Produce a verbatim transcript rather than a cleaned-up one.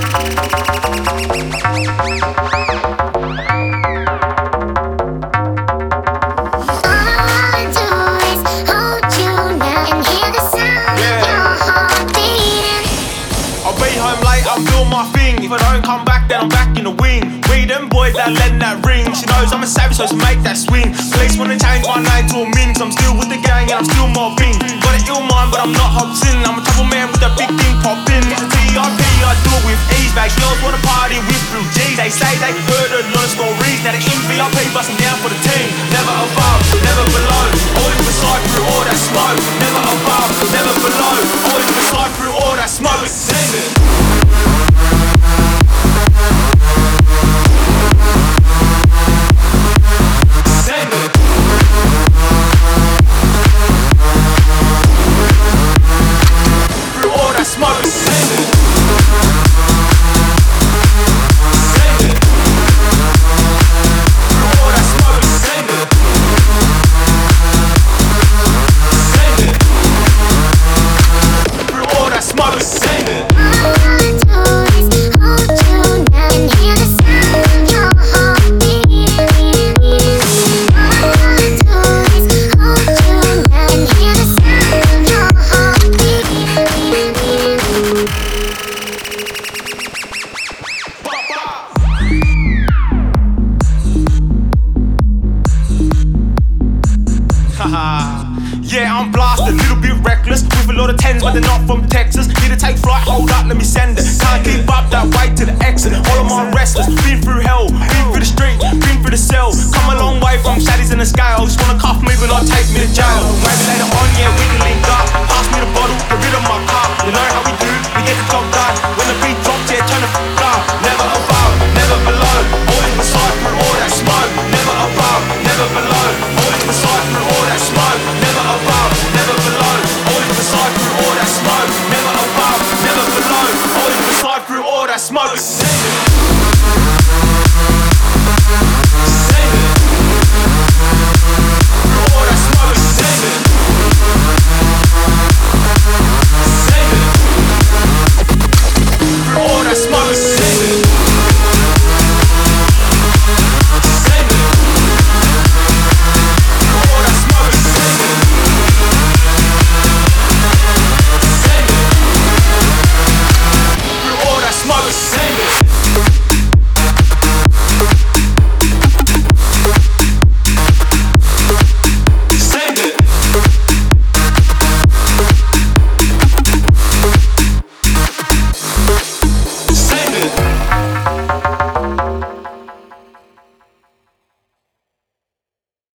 I'm doing my thing. If I don't come back, then I'm back in the wing. We them boys that lend that ring. She knows I'm a savage, so she make that swing. Police wanna change my name to a min. I'm still with the gang and I'm still mobbing. Got an ill mind, but I'm not Hobson. I'm a trouble man with a big thing popping. It's a T R P, I do it with ease. Back girls wanna party with blue G's. They say they heard a lot of stories. Now they in V I P busting down for the team. Never above, never below. Always beside through all that smoke. Never above, never below. Always beside through all that smoke. Sing it. Yeah, I'm blasted, little bit reckless. With a lot of tens, but they're not from Texas. Need to take flight, hold up, let me send it. Can't keep up that way to the exit. All of my restless, been through hell, been through the street, been through the cell. Come a long way from shaddies in the scale. Just wanna cuff me, but not take me to jail. Maybe later on, yeah, we can link up.